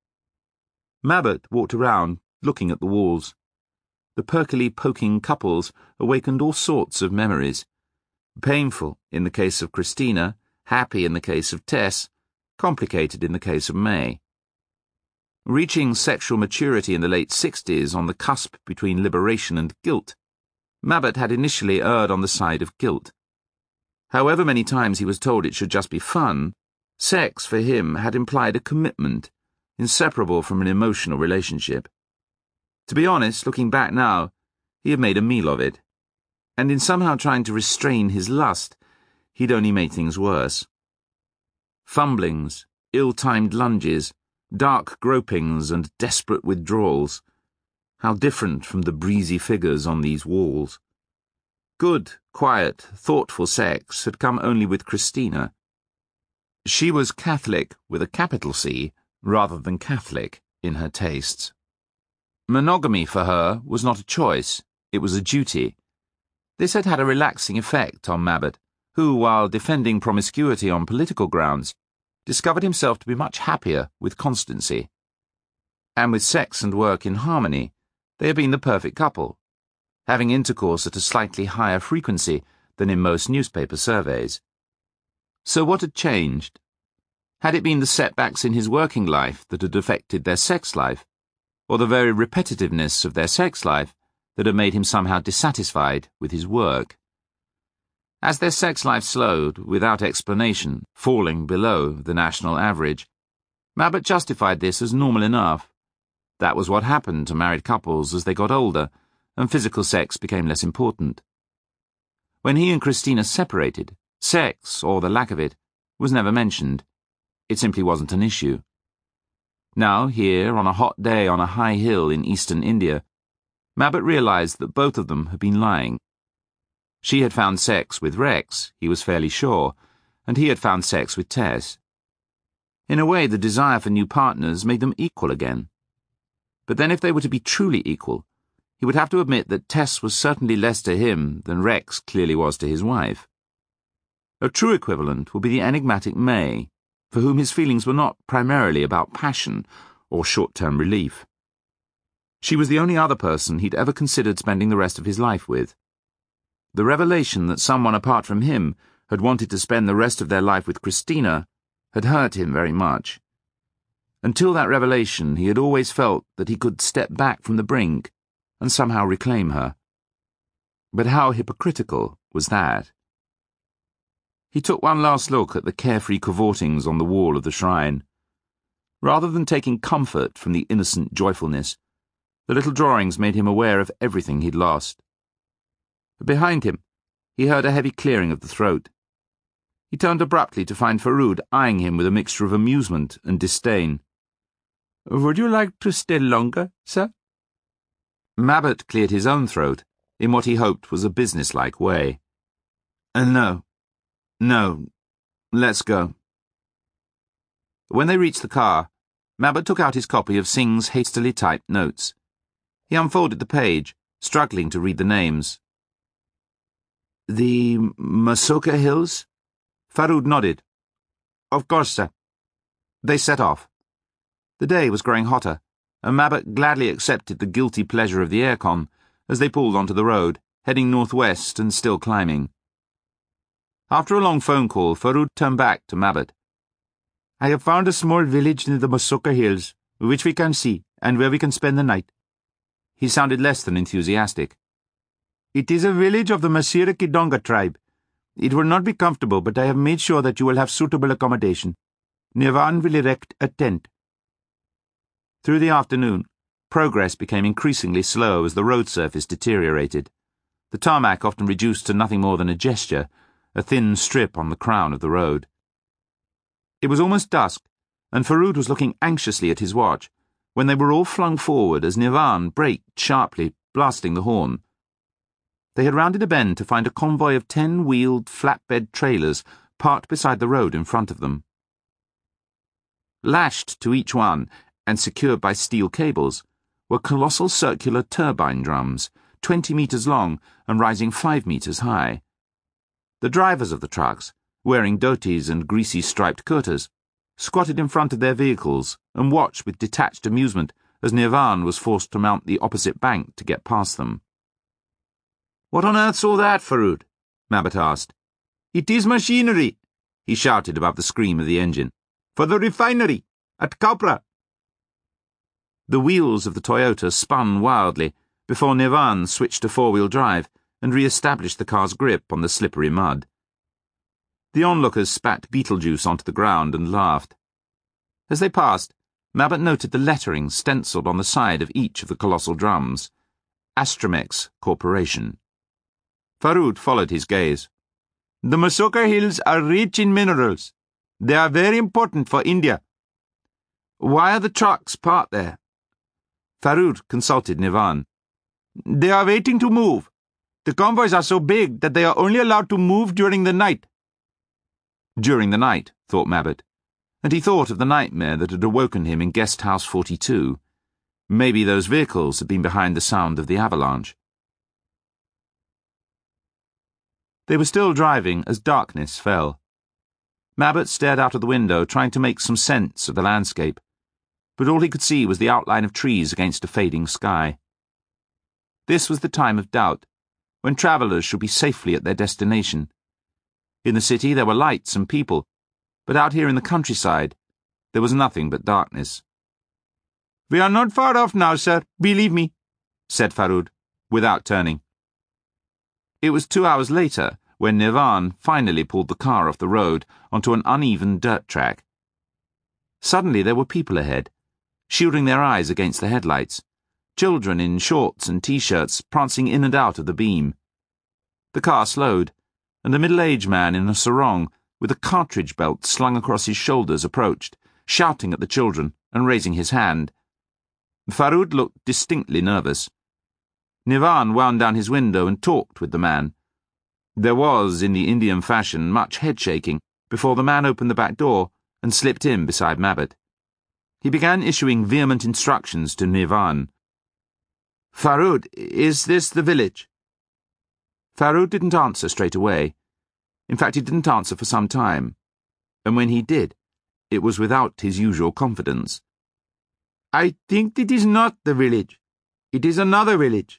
Mabbott walked around, looking at the walls. The perkily poking couples awakened all sorts of memories. Painful in the case of Christina, happy in the case of Tess, complicated in the case of May. Reaching sexual maturity in the late sixties on the cusp between liberation and guilt, Mabbott had initially erred on the side of guilt. However many times he was told it should just be fun, sex for him had implied a commitment, inseparable from an emotional relationship. To be honest, looking back now, he had made a meal of it. And in somehow trying to restrain his lust, he'd only made things worse. Fumblings, ill-timed lunges, dark gropings and desperate withdrawals. How different from the breezy figures on these walls. Good, quiet, thoughtful sex had come only with Christina. She was Catholic with a capital C rather than Catholic in her tastes. Monogamy for her was not a choice, it was a duty. This had had a relaxing effect on Mabbott, who, while defending promiscuity on political grounds, discovered himself to be much happier with constancy. And with sex and work in harmony, they had been the perfect couple. having intercourse at a slightly higher frequency than in most newspaper surveys. So what had changed? Had it been the setbacks in his working life that had affected their sex life, or the very repetitiveness of their sex life that had made him somehow dissatisfied with his work? As their sex life slowed, without explanation, falling below the national average, Mabbott justified this as normal enough. That was what happened to married couples as they got older, and physical sex became less important. When he and Christina separated, sex, or the lack of it, was never mentioned. It simply wasn't an issue. Now, here, on a hot day on a high hill in eastern India, Mabbott realized that both of them had been lying. She had found sex with Rex, he was fairly sure, and he had found sex with Tess. In a way, the desire for new partners made them equal again. But then if they were to be truly equal, he would have to admit that Tess was certainly less to him than Rex clearly was to his wife. A true equivalent would be the enigmatic May, for whom his feelings were not primarily about passion or short-term relief. She was the only other person he'd ever considered spending the rest of his life with. The revelation that someone apart from him had wanted to spend the rest of their life with Christina had hurt him very much. Until that revelation, he had always felt that he could step back from the brink and somehow reclaim her. But how hypocritical was that? He took one last look at the carefree cavortings on the wall of the shrine. Rather than taking comfort from the innocent joyfulness, the little drawings made him aware of everything he'd lost. Behind him, he heard a heavy clearing of the throat. He turned abruptly to find Farood eyeing him with a mixture of amusement and disdain. "Would you like to stay longer, sir?" Mabbott cleared his own throat in what he hoped was a businesslike way. Uh, no. No. Let's go." When they reached the car, Mabbott took out his copy of Singh's hastily typed notes. He unfolded the page, struggling to read the names. "The Masoka Hills?" Farood nodded. "Of course, sir." They set off. The day was growing hotter, and Mabbott gladly accepted the guilty pleasure of the aircon as they pulled onto the road, heading northwest and still climbing. After a long phone call, Farood turned back to Mabbott. "I have found a small village near the Masoka Hills, which we can see, and where we can spend the night." He sounded less than enthusiastic. "It is a village of the Masira Kidonga tribe. It will not be comfortable, but I have made sure that you will have suitable accommodation. Nirvan will erect a tent." Through the afternoon, progress became increasingly slow as the road surface deteriorated. The tarmac often reduced to nothing more than a gesture, a thin strip on the crown of the road. It was almost dusk, and Farood was looking anxiously at his watch, when they were all flung forward as Nirvan braked sharply, blasting the horn. They had rounded a bend to find a convoy of ten-wheeled flatbed trailers parked beside the road in front of them. Lashed to each one, and secured by steel cables, were colossal circular turbine drums, twenty metres long and rising five metres high. The drivers of the trucks, wearing dhotis and greasy striped kurtas, squatted in front of their vehicles and watched with detached amusement as Nirvan was forced to mount the opposite bank to get past them. "What on earth's all that, Farood?" Mabbott asked. "It is machinery," he shouted above the scream of the engine. "For the refinery, at Kaupra." The wheels of the Toyota spun wildly before Nirvan switched to four-wheel drive and re-established the car's grip on the slippery mud. The onlookers spat Beetlejuice onto the ground and laughed. As they passed, Mabbott noted the lettering stenciled on the side of each of the colossal drums. Astromex Corporation. Farood followed his gaze. "The Masoka Hills are rich in minerals. They are very important for India." "Why are the trucks parked there?" Farood consulted Nirvan. "They are waiting to move. The convoys are so big that they are only allowed to move during the night." During the night, thought Mabbott, and he thought of the nightmare that had awoken him in Guest House forty-two. Maybe those vehicles had been behind the sound of the avalanche. They were still driving as darkness fell. Mabbott stared out of the window, trying to make some sense of the landscape, but all he could see was the outline of trees against a fading sky. This was the time of doubt, when travellers should be safely at their destination. In the city there were lights and people, but out here in the countryside there was nothing but darkness. "We are not far off now, sir, believe me," said Farud, without turning. It was two hours later when Nivan finally pulled the car off the road onto an uneven dirt track. Suddenly there were people ahead, shielding their eyes against the headlights, children in shorts and T-shirts prancing in and out of the beam. The car slowed, and a middle-aged man in a sarong with a cartridge belt slung across his shoulders approached, shouting at the children and raising his hand. Farud looked distinctly nervous. Nivan wound down his window and talked with the man. There was, in the Indian fashion, much head-shaking before the man opened the back door and slipped in beside Mabbat. He began issuing vehement instructions to Nivan. "Farud, is this the village?" Farud didn't answer straight away. In fact, he didn't answer for some time, and when he did, it was without his usual confidence. "I think it is not the village. It is another village."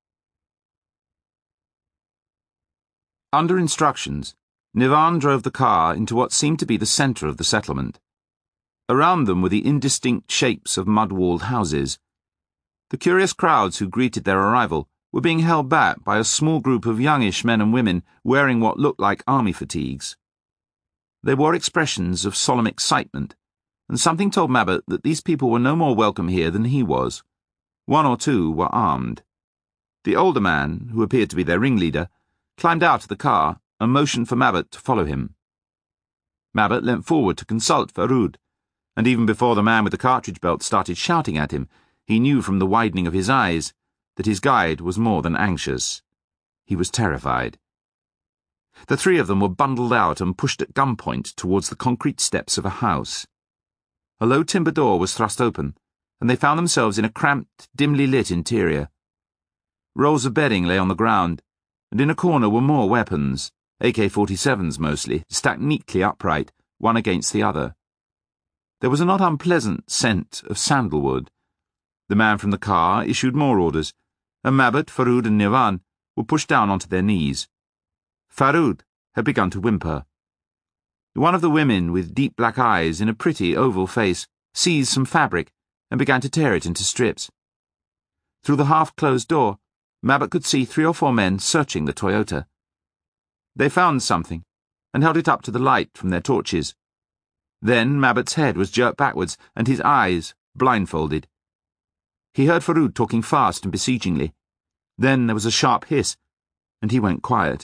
Under instructions, Nivan drove the car into what seemed to be the centre of the settlement. Around them were the indistinct shapes of mud-walled houses. The curious crowds who greeted their arrival were being held back by a small group of youngish men and women wearing what looked like army fatigues. They wore expressions of solemn excitement, and something told Mabbat that these people were no more welcome here than he was. One or two were armed. The older man, who appeared to be their ringleader, climbed out of the car and motioned for Mabbat to follow him. Mabbat leant forward to consult Farud, and even before the man with the cartridge belt started shouting at him, he knew from the widening of his eyes that his guide was more than anxious. He was terrified. The three of them were bundled out and pushed at gunpoint towards the concrete steps of a house. A low timber door was thrust open, and they found themselves in a cramped, dimly lit interior. Rolls of bedding lay on the ground, and in a corner were more weapons, A K forty-sevens mostly, stacked neatly upright, one against the other. There was a not unpleasant scent of sandalwood. The man from the car issued more orders, and Mabbat, Farud and Nivan were pushed down onto their knees. Farud had begun to whimper. One of the women with deep black eyes in a pretty oval face seized some fabric and began to tear it into strips. Through the half-closed door, Mabbat could see three or four men searching the Toyota. They found something and held it up to the light from their torches. Then Mabbat's head was jerked backwards and his eyes blindfolded. He heard Farud talking fast and beseechingly. Then there was a sharp hiss, and he went quiet.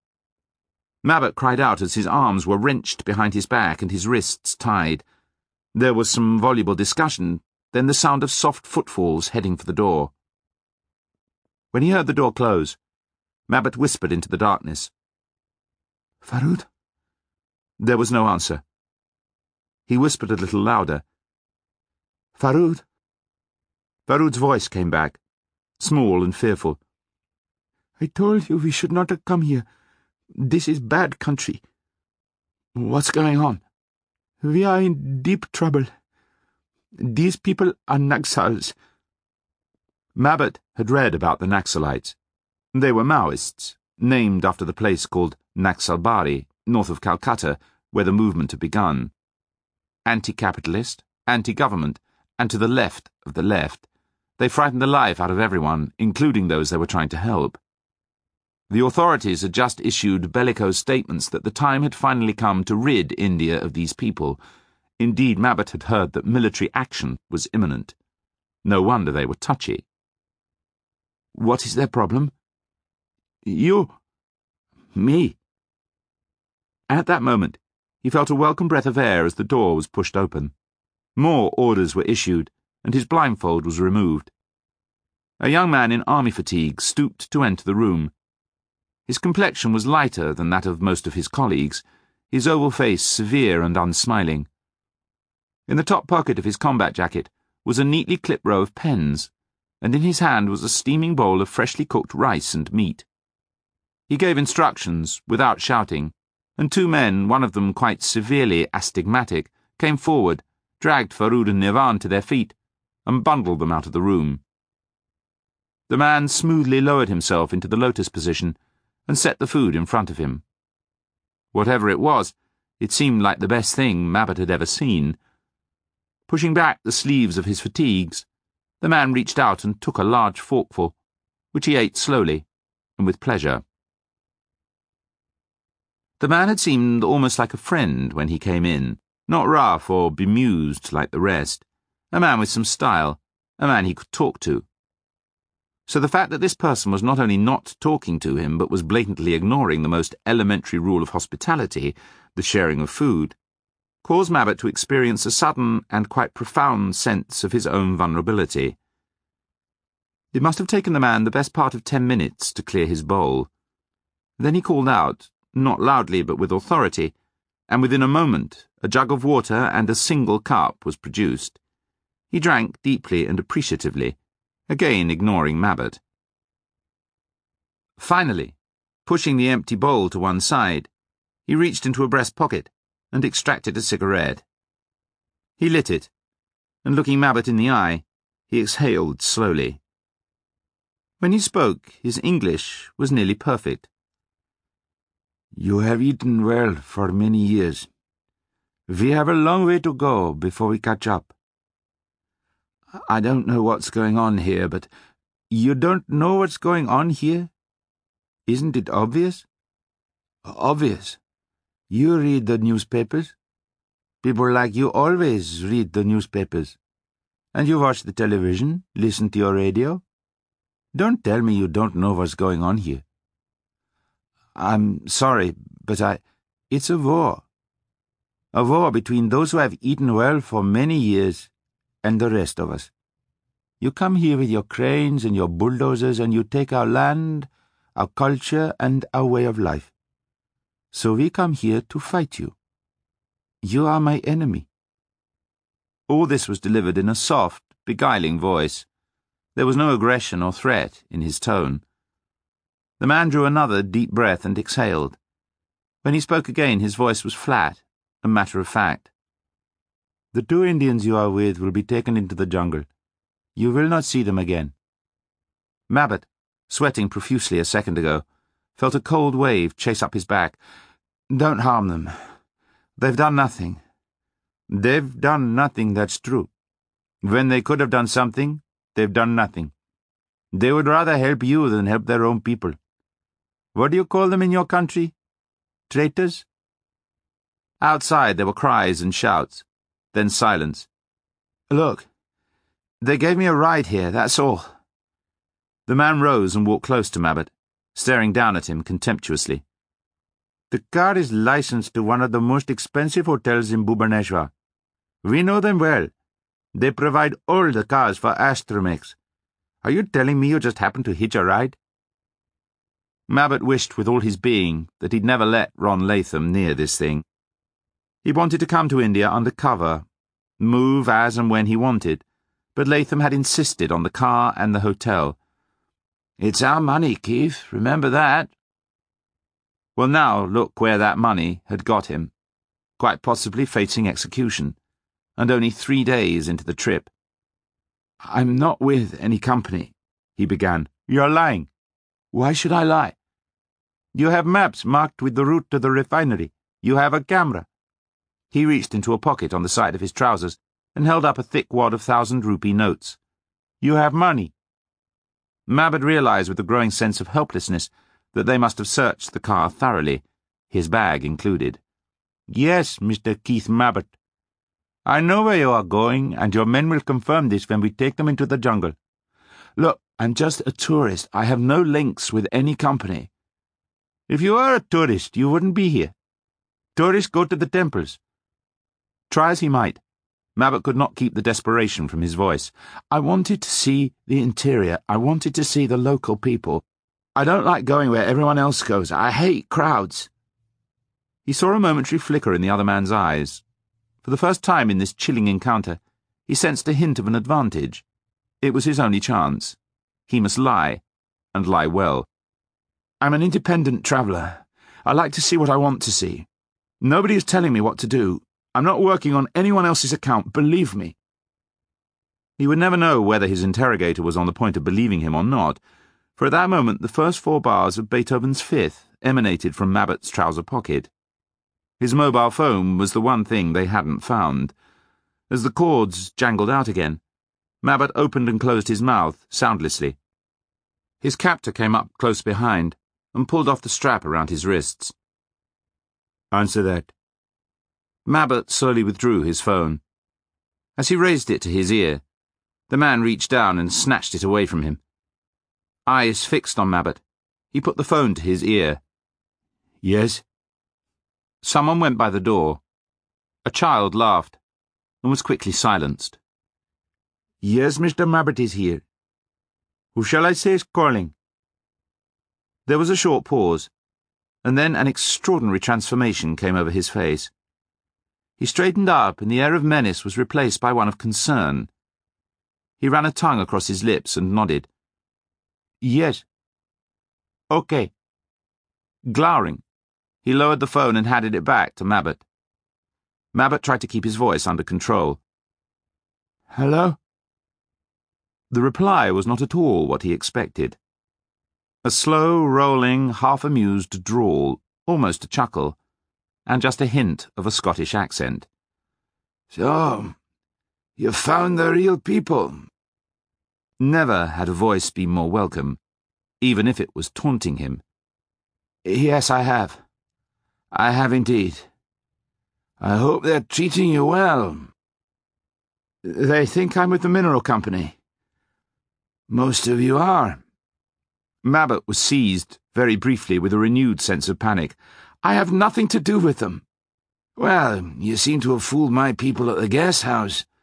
Mabbat cried out as his arms were wrenched behind his back and his wrists tied. There was some voluble discussion, then the sound of soft footfalls heading for the door. When he heard the door close, Mabbat whispered into the darkness, "Farud?" There was no answer. He whispered a little louder, "Farud?" Farud's voice came back, small and fearful. "I told you we should not have come here. This is bad country." "What's going on?" "We are in deep trouble. These people are Naxals." Mabbat had read about the Naxalites. They were Maoists, named after the place called Naxalbari, north of Calcutta, where the movement had begun. Anti-capitalist, anti-government, and to the left of the left, they frightened the life out of everyone, including those they were trying to help. The authorities had just issued bellicose statements that the time had finally come to rid India of these people. Indeed, Mabbat had heard that military action was imminent. No wonder they were touchy. "What is their problem?" "You. Me." At that moment, he felt a welcome breath of air as the door was pushed open. More orders were issued, and his blindfold was removed. A young man in army fatigue stooped to enter the room. His complexion was lighter than that of most of his colleagues, his oval face severe and unsmiling. In the top pocket of his combat jacket was a neatly clipped row of pens, and in his hand was a steaming bowl of freshly cooked rice and meat. He gave instructions, without shouting, and two men, one of them quite severely astigmatic, came forward, dragged Farud and Nivan to their feet, and bundled them out of the room. The man smoothly lowered himself into the lotus position and set the food in front of him. Whatever it was, it seemed like the best thing Mabbott had ever seen. Pushing back the sleeves of his fatigues, the man reached out and took a large forkful, which he ate slowly and with pleasure. The man had seemed almost like a friend when he came in, not rough or bemused like the rest, a man with some style, a man he could talk to. So the fact that this person was not only not talking to him, but was blatantly ignoring the most elementary rule of hospitality, the sharing of food, caused Mabbott to experience a sudden and quite profound sense of his own vulnerability. It must have taken the man the best part of ten minutes to clear his bowl. Then he called out, not loudly but with authority, and within a moment a jug of water and a single cup was produced. He drank deeply and appreciatively, again ignoring Mabbott. Finally, pushing the empty bowl to one side, he reached into a breast pocket and extracted a cigarette. He lit it, and looking Mabbott in the eye, he exhaled slowly. When he spoke, his English was nearly perfect. You have eaten well for many years. We have a long way to go before we catch up. I don't know what's going on here, but you don't know what's going on here? Isn't it obvious? Obvious. You read the newspapers. People like you always read the newspapers. And you watch the television, listen to your radio. Don't tell me you don't know what's going on here. I'm sorry, but I... It's a war. A war between those who have eaten well for many years and the rest of us. You come here with your cranes and your bulldozers and you take our land, our culture, and our way of life. So we come here to fight you. You are my enemy. All this was delivered in a soft, beguiling voice. There was no aggression or threat in his tone. The man drew another deep breath and exhaled. When he spoke again, his voice was flat and matter-of-fact. The two Indians you are with will be taken into the jungle. You will not see them again. Mabbott, sweating profusely a second ago, felt a cold wave chase up his back. Don't harm them. They've done nothing. They've done nothing, that's true. When they could have done something, they've done nothing. They would rather help you than help their own people. What do you call them in your country? Traitors? Outside there were cries and shouts. Then silence. Look, they gave me a ride here, that's all. The man rose and walked close to Mabbott, staring down at him contemptuously. The car is licensed to one of the most expensive hotels in Bhubaneswar. We know them well. They provide all the cars for Astromex. Are you telling me you just happened to hitch a ride? Mabbott wished with all his being that he'd never let Ron Latham near this thing. He wanted to come to India under cover, move as and when he wanted, but Latham had insisted on the car and the hotel. It's our money, Keith, remember that. Well, now look where that money had got him, quite possibly facing execution, and only three days into the trip. I'm not with any company, he began. You're lying. Why should I lie? You have maps marked with the route to the refinery. You have a camera. He reached into a pocket on the side of his trousers and held up a thick wad of thousand-rupee notes. You have money. Mabbott realized with a growing sense of helplessness that they must have searched the car thoroughly, his bag included. Yes, Mister Keith Mabbott. I know where you are going, and your men will confirm this when we take them into the jungle. Look, I'm just a tourist. I have no links with any company. If you are a tourist, you wouldn't be here. Tourists go to the temples. Try as he might, Mabbott could not keep the desperation from his voice. I wanted to see the interior. I wanted to see the local people. I don't like going where everyone else goes. I hate crowds. He saw a momentary flicker in the other man's eyes. For the first time in this chilling encounter, he sensed a hint of an advantage. It was his only chance. He must lie, and lie well. I'm an independent traveller. I like to see what I want to see. Nobody is telling me what to do. I'm not working on anyone else's account, believe me. He would never know whether his interrogator was on the point of believing him or not, for at that moment the first four bars of Beethoven's Fifth emanated from Mabbett's trouser pocket. His mobile phone was the one thing they hadn't found. As the chords jangled out again, Mabbett opened and closed his mouth soundlessly. His captor came up close behind and pulled off the strap around his wrists. Answer that. Mabbett slowly withdrew his phone. As he raised it to his ear, the man reached down and snatched it away from him. Eyes fixed on Mabbett, he put the phone to his ear. Yes? Someone went by the door. A child laughed and was quickly silenced. Yes, Mister Mabbett is here. Who shall I say is calling? There was a short pause, and then an extraordinary transformation came over his face. He straightened up, and the air of menace was replaced by one of concern. He ran a tongue across his lips and nodded. Yes. Okay. Glowering, he lowered the phone and handed it back to Mabbett. Mabbett tried to keep his voice under control. Hello? The reply was not at all what he expected. A slow, rolling, half-amused drawl, almost a chuckle, and just a hint of a Scottish accent. So, you found the real people. Never had a voice been more welcome, even if it was taunting him. Yes, I have. I have indeed. I hope they're treating you well. They think I'm with the mineral company. Most of you are. Mabbett was seized, very briefly, with a renewed sense of panic. I have nothing to do with them. Well, you seem to have fooled my people at the guest house.